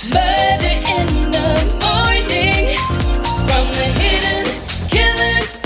Murder in the morning from the Hidden Killers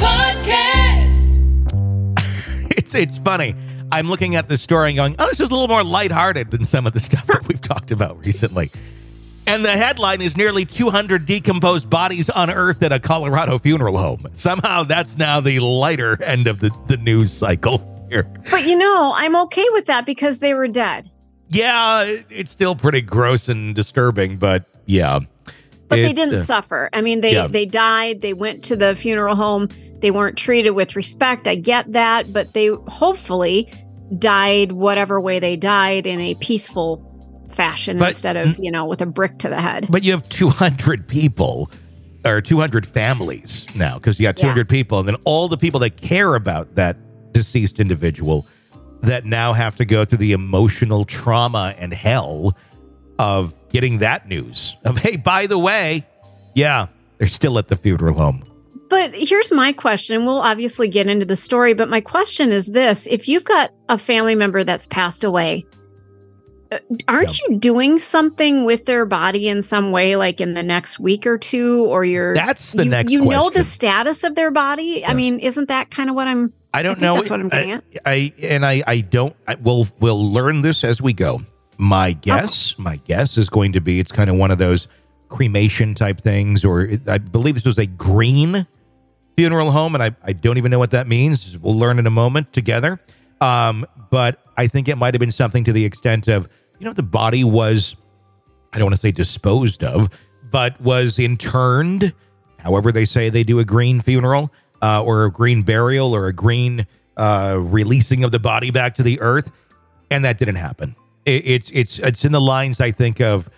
podcast. It's funny. I'm looking at this story and going, oh, this is a little more lighthearted than some of the stuff that we've talked about recently. And the headline is nearly 200 decomposed bodies unearthed at a Colorado funeral home. Somehow that's now the lighter end of the news cycle here. But I'm okay with that because they were dead. Yeah, it's still pretty gross and disturbing, but yeah. But they didn't suffer. I mean, they died. They went to the funeral home. They weren't treated with respect. I get that. But they hopefully died whatever way they died in a peaceful fashion instead of, with a brick to the head. But you have 200 people or 200 families now because you got 200 people. And then all the people that care about that deceased individual that now have to go through the emotional trauma and hell of getting that news of, hey, by the way, they're still at the funeral home. But here's my question. We'll obviously get into the story, but my question is this. If you've got a family member that's passed away, aren't you doing something with their body in some way, like in the next week or two, or that's the next you question. know the status of their body? Yeah. I mean, isn't that kind of what I don't know. That's what I'm getting at. We'll learn this as we go. My guess is going to be it's kind of one of those cremation type things, or I believe this was a green funeral home, and I don't even know what that means. We'll learn in a moment together. But I think it might have been something to the extent of, the body was, I don't want to say disposed of, but was interned. However they say they do a green funeral, or a green burial, or a green releasing of the body back to the earth, and that didn't happen. It's in the lines, I think, of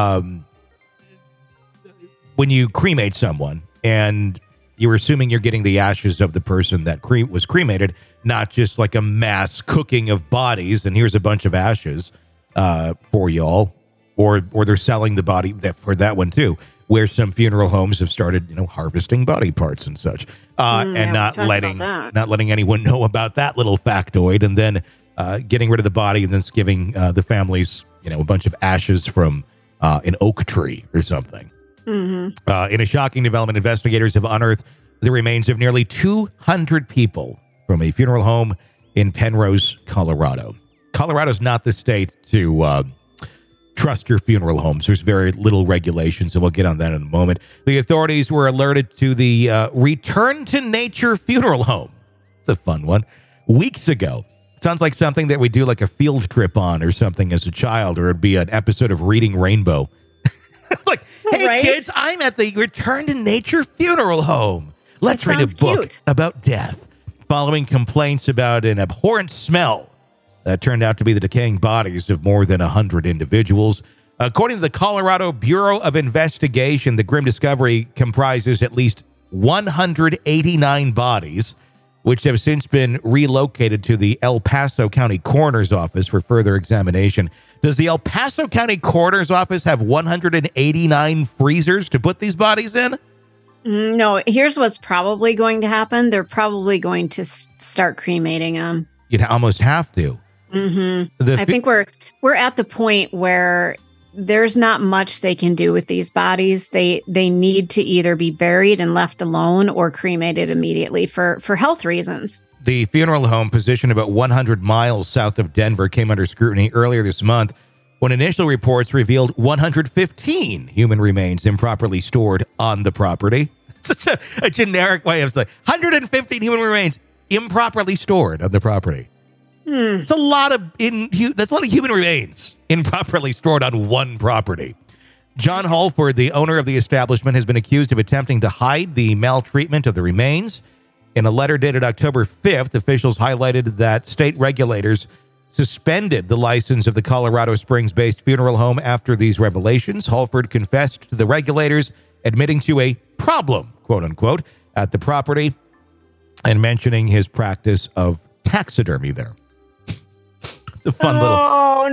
when you cremate someone and you're assuming you're getting the ashes of the person that was cremated, not just like a mass cooking of bodies, and here's a bunch of ashes for y'all, or they're selling the body for that one too, where some funeral homes have started, harvesting body parts and such, and not letting anyone know about that little factoid, and then getting rid of the body and then giving the families, a bunch of ashes from an oak tree or something. Mm-hmm. In a shocking development, investigators have unearthed the remains of nearly 200 people from a funeral home in Penrose, Colorado. Colorado's not the state to trust your funeral homes. There's very little regulations, and we'll get on that in a moment. The authorities were alerted to the Return to Nature funeral home. It's a fun one. Weeks ago. Sounds like something that we do like a field trip on or something as a child, or it'd be an episode of Reading Rainbow. Like, hey, kids, I'm at the Return to Nature funeral home. Let's read a book about death. Following complaints about an abhorrent smell that turned out to be the decaying bodies of more than 100 individuals. According to the Colorado Bureau of Investigation, the grim discovery comprises at least 189 bodies, which have since been relocated to the El Paso County Coroner's Office for further examination. Does the El Paso County Coroner's Office have 189 freezers to put these bodies in? No, here's what's probably going to happen. They're probably going to start cremating them. You'd almost have to. Mm-hmm. I think we're at the point where there's not much they can do with these bodies. They need to either be buried and left alone or cremated immediately for health reasons. The funeral home, positioned about 100 miles south of Denver, came under scrutiny earlier this month when initial reports revealed 115 human remains improperly stored on the property. Such a generic way of saying 115 human remains improperly stored on the property. It's a lot of human remains improperly stored on one property. John Halford, the owner of the establishment, has been accused of attempting to hide the maltreatment of the remains. In a letter dated October 5th, officials highlighted that state regulators suspended the license of the Colorado Springs-based funeral home after these revelations. Halford confessed to the regulators, admitting to a problem, quote-unquote, at the property and mentioning his practice of taxidermy there. It's a fun little... Oh,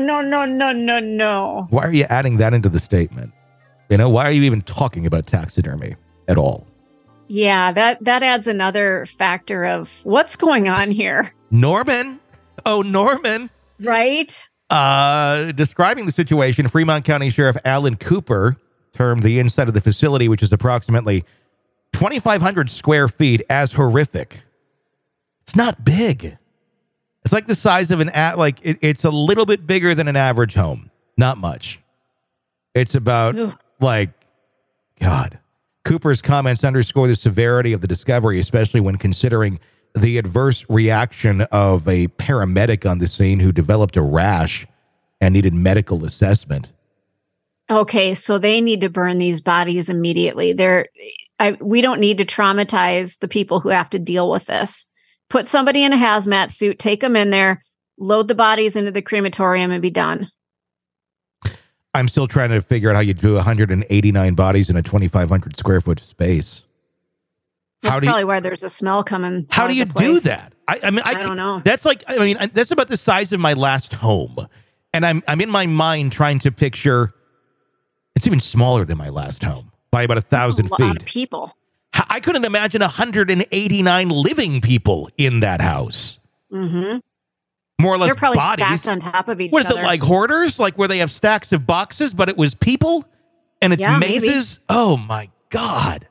no. Why are you adding that into the statement? Why are you even talking about taxidermy at all? Yeah, that adds another factor of what's going on here. Norman. Oh, Norman. Right? Describing the situation, Fremont County Sheriff Alan Cooper termed the inside of the facility, which is approximately 2,500 square feet, as horrific. It's not big. It's like the size of it's a little bit bigger than an average home. Not much. It's about God. Cooper's comments underscore the severity of the discovery, especially when considering the adverse reaction of a paramedic on the scene who developed a rash and needed medical assessment. Okay, so they need to burn these bodies immediately. We don't need to traumatize the people who have to deal with this. Put somebody in a hazmat suit, take them in there, load the bodies into the crematorium, and be done. I'm still trying to figure out how you do 189 bodies in a 2,500 square foot space. That's probably why there's a smell coming. How do you do that? I mean, I don't know. That's that's about the size of my last home. And I'm in my mind trying to picture, it's even smaller than my last home by about 1,000 feet. A lot of people. I couldn't imagine 189 living people in that house. Mm-hmm. More or less They're probably bodies. stacked on top of each other. What is it, like hoarders? Like where they have stacks of boxes, but it was people? And it's mazes? Maybe. Oh, my God.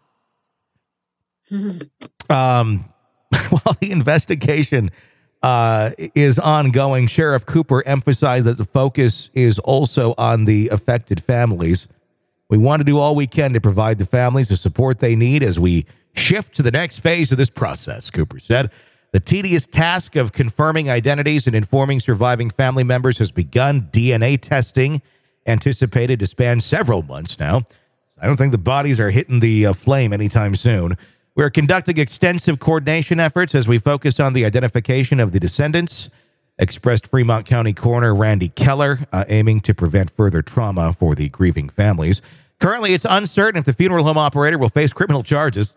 While the investigation is ongoing, Sheriff Cooper emphasized that the focus is also on the affected families. We want to do all we can to provide the families the support they need as we shift to the next phase of this process, Cooper said. The tedious task of confirming identities and informing surviving family members has begun. DNA testing, anticipated to span several months now. I don't think the bodies are hitting the flame anytime soon. We're conducting extensive coordination efforts as we focus on the identification of the descendants, expressed Fremont County Coroner Randy Keller, aiming to prevent further trauma for the grieving families. Currently, it's uncertain if the funeral home operator will face criminal charges.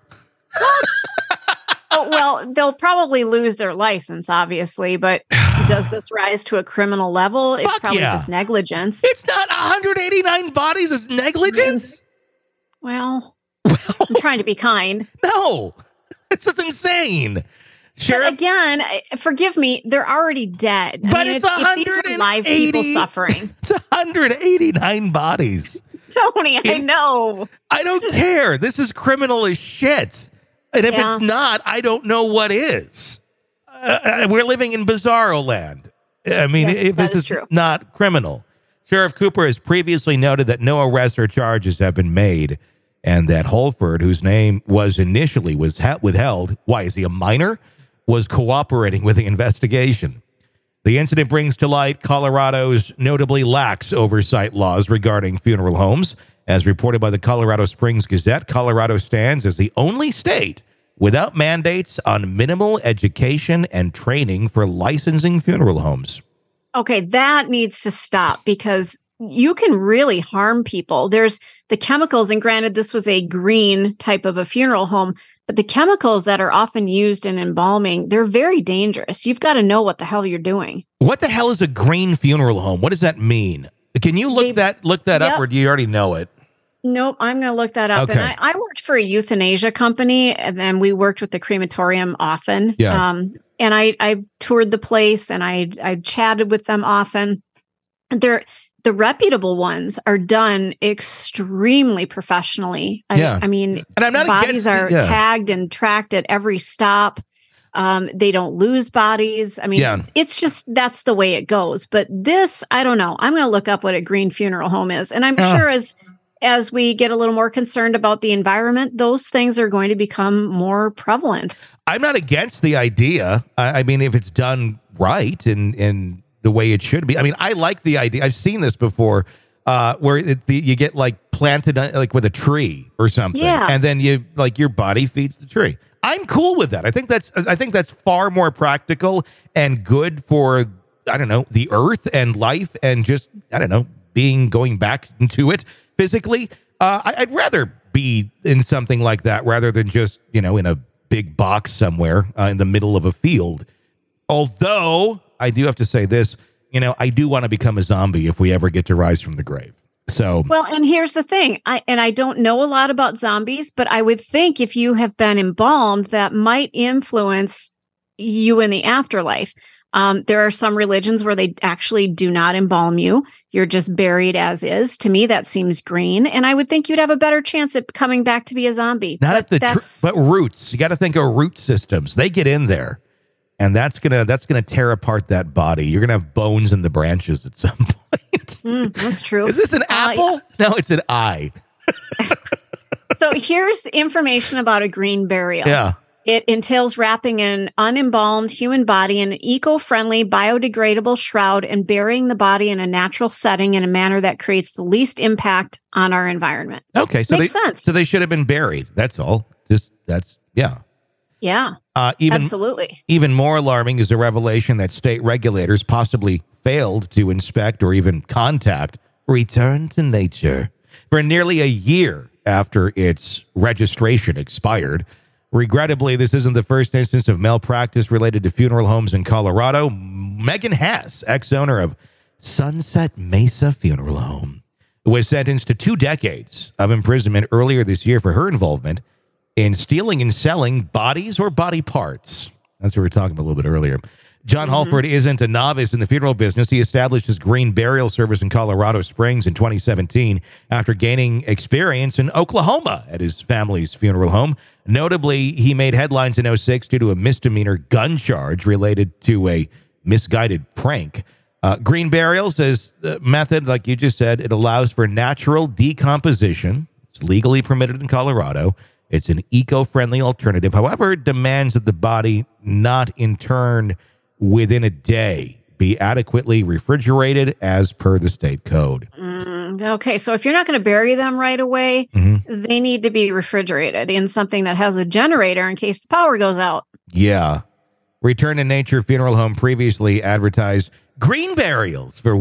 Oh, well, they'll probably lose their license, obviously, but does this rise to a criminal level? It's probably just negligence. It's not 189 bodies as negligence? Well, I'm trying to be kind. No, this is insane. Sheriff, but again, forgive me, they're already dead. But it's 180 live people suffering. It's 189 bodies. Tony, I know. I don't care. This is criminal as shit. And if it's not, I don't know what is. We're living in bizarro land. I mean, if this is not criminal. Sheriff Cooper has previously noted that no arrests or charges have been made, and that Holford, whose name was initially withheld, why, is he a minor, was cooperating with the investigation. The incident brings to light Colorado's notably lax oversight laws regarding funeral homes. As reported by the Colorado Springs Gazette, Colorado stands as the only state without mandates on minimal education and training for licensing funeral homes. Okay, that needs to stop because you can really harm people. There's the chemicals, and granted, this was a green type of a funeral home, but the chemicals that are often used in embalming, they're very dangerous. You've got to know what the hell you're doing. What the hell is a green funeral home? What does that mean? Can you look that up, or do you already know it? Nope, I'm going to look that up. Okay. And I worked for a euthanasia company, and then we worked with the crematorium often. Yeah. And I toured the place, and I chatted with them often. The reputable ones are done extremely professionally. I mean, and I'm not bodies are tagged and tracked at every stop. They don't lose bodies. I mean, it's just, that's the way it goes. But this, I don't know. I'm going to look up what a green funeral home is. And I'm sure as we get a little more concerned about the environment, those things are going to become more prevalent. I'm not against the idea. I mean, if it's done right and the way it should be. I mean, I like the idea. I've seen this before where you get like planted like with a tree or something. Yeah. And then you like your body feeds the tree. I'm cool with that. I think that's far more practical and good for, I don't know, the earth and life and just, I don't know, going back into it physically. I'd rather be in something like that rather than just, in a big box somewhere in the middle of a field. Although I do have to say this, I do want to become a zombie if we ever get to rise from the grave. So, well, and here's the thing. I don't know a lot about zombies, but I would think if you have been embalmed, that might influence you in the afterlife. There are some religions where they actually do not embalm you. You're just buried as is. To me, that seems green. And I would think you'd have a better chance at coming back to be a zombie. Not but roots. You got to think of root systems. They get in there, and that's gonna tear apart that body. You're gonna have bones in the branches at some point. That's true. Is this an apple? No, it's an eye. So here's information about a green burial. Yeah. It entails wrapping an unembalmed human body in an eco-friendly, biodegradable shroud and burying the body in a natural setting in a manner that creates the least impact on our environment. Okay, so Makes sense. So they should have been buried. That's all. Yeah, absolutely. Even more alarming is the revelation that state regulators possibly failed to inspect or even contact Return to Nature for nearly a year after its registration expired. Regrettably, this isn't the first instance of malpractice related to funeral homes in Colorado. Megan Haas, ex-owner of Sunset Mesa Funeral Home, was sentenced to 2 decades of imprisonment earlier this year for her involvement in stealing and selling bodies or body parts. That's what we were talking about a little bit earlier. John Halford isn't a novice in the funeral business. He established his green burial service in Colorado Springs in 2017 after gaining experience in Oklahoma at his family's funeral home. Notably, he made headlines in 2006 due to a misdemeanor gun charge related to a misguided prank. Green burials is a method, like you just said, it allows for natural decomposition. It's legally permitted in Colorado. It's an eco-friendly alternative. However, it demands that the body not interned within a day be adequately refrigerated as per the state code. Okay, so if you're not going to bury them right away, they need to be refrigerated in something that has a generator in case the power goes out. Yeah. Return to Nature Funeral Home previously advertised green burials for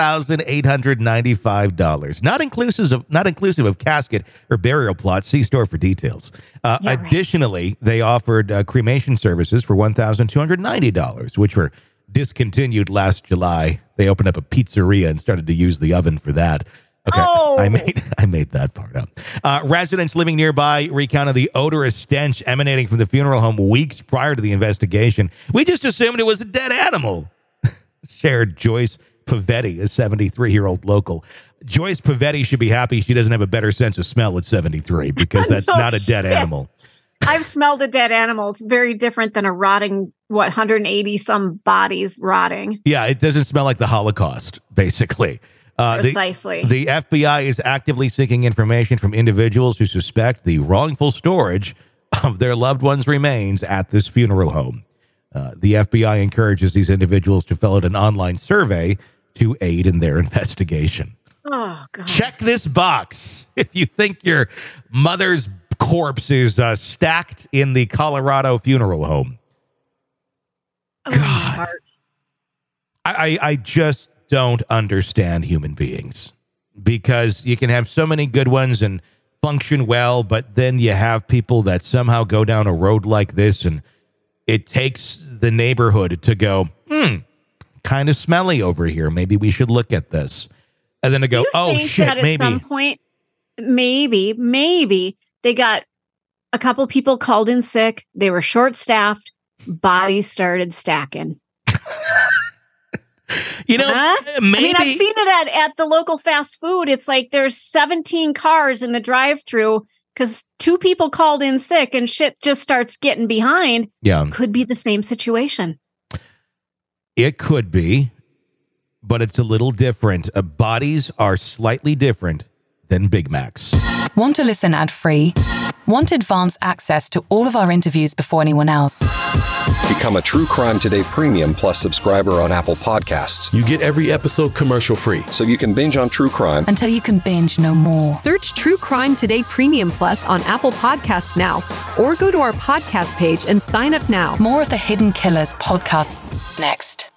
$1,895, not inclusive of casket or burial plots. See store for details. Additionally, they offered cremation services for $1,290, which were discontinued last July. They opened up a pizzeria and started to use the oven for that. Okay, I made that part up. Residents living nearby recounted the odorous stench emanating from the funeral home weeks prior to the investigation. We just assumed it was a dead animal, shared Joyce Pavetti, a 73-year-old local. Joyce Pavetti should be happy she doesn't have a better sense of smell at 73 because that's not a dead animal. I've smelled a dead animal. It's very different than a rotting, 180 some bodies rotting. Yeah, it doesn't smell like the Holocaust, basically. Precisely. The FBI is actively seeking information from individuals who suspect the wrongful storage of their loved ones' remains at this funeral home. The FBI encourages these individuals to fill out an online survey to aid in their investigation. Oh, God. Check this box if you think your mother's corpse is stacked in the Colorado funeral home. Oh, God. I just don't understand human beings, because you can have so many good ones and function well, but then you have people that somehow go down a road like this and it takes the neighborhood to go, kind of smelly over here. Maybe we should look at this. And then to go, oh, shit, that maybe. At some point, maybe they got a couple people called in sick. They were short-staffed. Bodies started stacking. Maybe. I mean, I've seen it at the local fast food. It's like there's 17 cars in the drive-thru because 2 people called in sick and shit just starts getting behind. Yeah. Could be the same situation. It could be, but it's a little different. Bodies are slightly different than Big Macs. Want to listen ad-free? Want advanced access to all of our interviews before anyone else? Become a True Crime Today Premium Plus subscriber on Apple Podcasts. You get every episode commercial-free. So you can binge on true crime until you can binge no more. Search True Crime Today Premium Plus on Apple Podcasts now, or go to our podcast page and sign up now. More of the Hidden Killers podcast next.